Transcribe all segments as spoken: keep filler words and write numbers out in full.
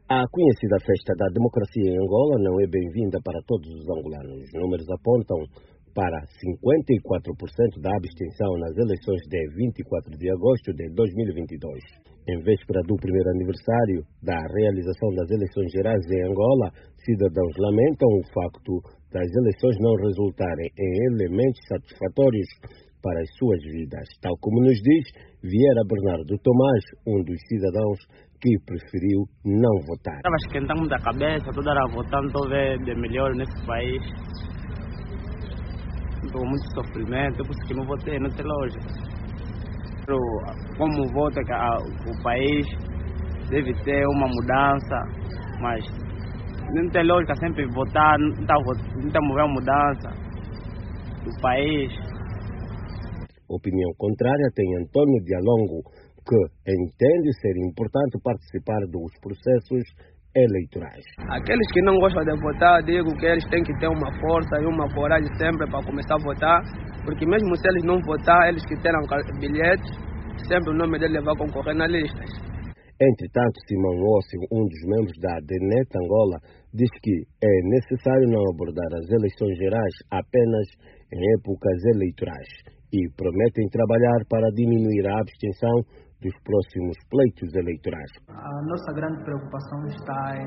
A conhecida festa da democracia em Angola não é bem-vinda para todos os angolanos. Os números apontam para cinquenta e quatro por cento da abstenção nas eleições de vinte e quatro de agosto de dois mil e vinte e dois. Em véspera do primeiro aniversário da realização das eleições gerais em Angola, cidadãos lamentam o facto das eleições não resultarem em elementos satisfatórios para as suas vidas, tal como nos diz Vieira Bernardo Tomás, um dos cidadãos que preferiu não votar. Estava esquentando muita cabeça, toda hora votando, estou ver de melhor nesse país. Estou muito sofrimento, por isso que não votei, não tem loja. Como voto, o país deve ter uma mudança, mas não tem lógica sempre votar, não está a mover a mudança do país. Opinião contrária tem Antônio Dialongo, que entende ser importante participar dos processos eleitorais. Aqueles que não gostam de votar, digo que eles têm que ter uma força e uma coragem sempre para começar a votar, porque mesmo se eles não votar, eles que terão bilhetes, sempre o nome dele vai concorrer na lista. Entretanto, Simão Ócio, um dos membros da DENET Angola, diz que é necessário não abordar as eleições gerais apenas em épocas eleitorais e prometem trabalhar para diminuir a abstenção dos próximos pleitos eleitorais. A nossa grande preocupação está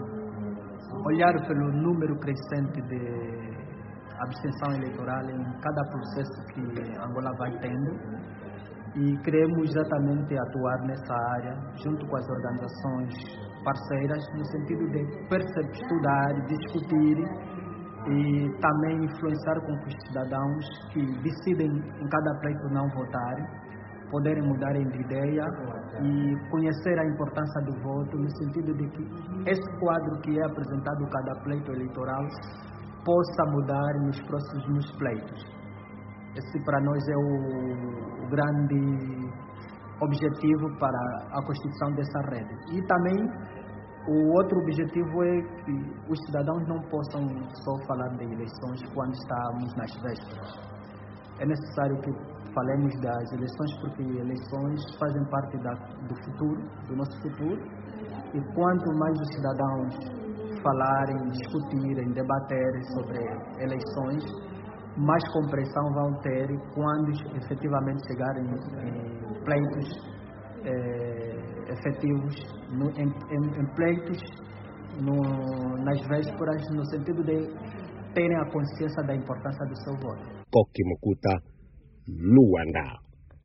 em olhar pelo número crescente de abstenção eleitoral em cada processo que Angola vai tendo e queremos exatamente atuar nessa área junto com as organizações parceiras no sentido de perceber, estudar, discutir e também influenciar com que os cidadãos que decidem em cada pleito não votarem poderem mudar de ideia e conhecer a importância do voto no sentido de que esse quadro que é apresentado cada pleito eleitoral possa mudar nos próximos pleitos. Esse para nós é o, o grande objetivo para a constituição dessa rede. E também o outro objetivo é que os cidadãos não possam só falar de eleições quando estamos nas vésperas. É necessário que falemos das eleições porque eleições fazem parte da, do futuro, do nosso futuro. E quanto mais os cidadãos falarem, discutirem, debaterem sobre eleições, mais compreensão vão ter quando efetivamente chegarem em pleitos eh, efetivos, no, em, em, em pleitos no, nas vésperas, no sentido de terem a consciência da importância do seu voto. Koki Mukuta, Luanda.